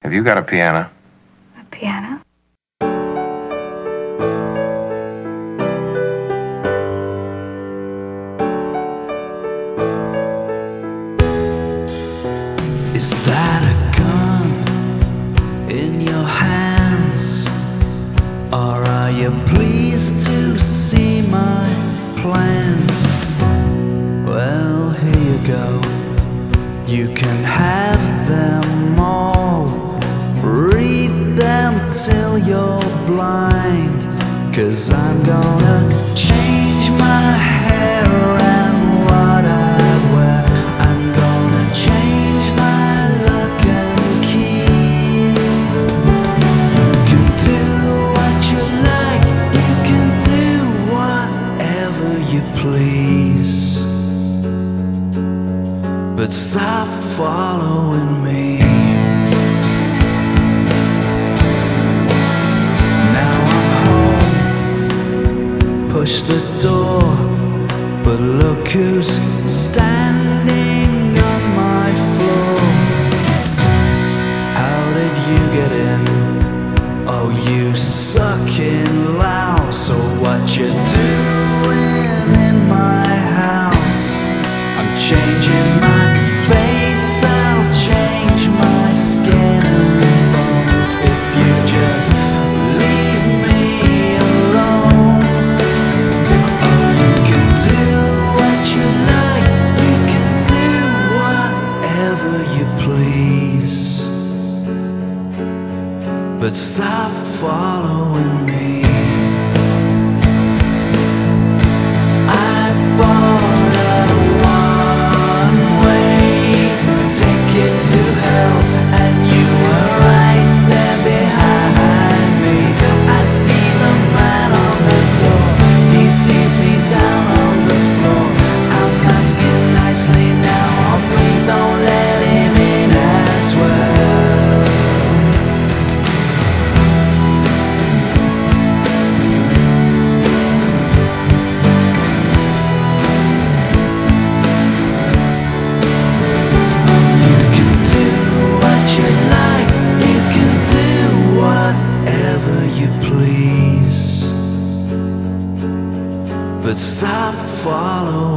Have you got a piano? A piano? Is that a gun in your hands? Or are you pleased to see my plans? Well, here you go. You can have them all. Read them till you're blind. 'Cause I'm gonna change my hair and what I wear. I'm gonna change my look and keys. You can do what you like. You can do whatever you please. But stop following me. Now I'm home. Push the door, but look who's standing on my floor. How did you get in? Oh, you sucking louse. So what you doing in my house? I'm changing my face, I'll change my skin and bones if you just leave me alone. Oh, you can do what you like, you can do whatever you please. But stop following me. I bought a one-way ticket to hell, and you were right there behind me. I see the man on the door, he sees me down on the floor. I'm asking nicely now, oh please don't let him in as well. You can do what you like, you can do whatever you please. But stop following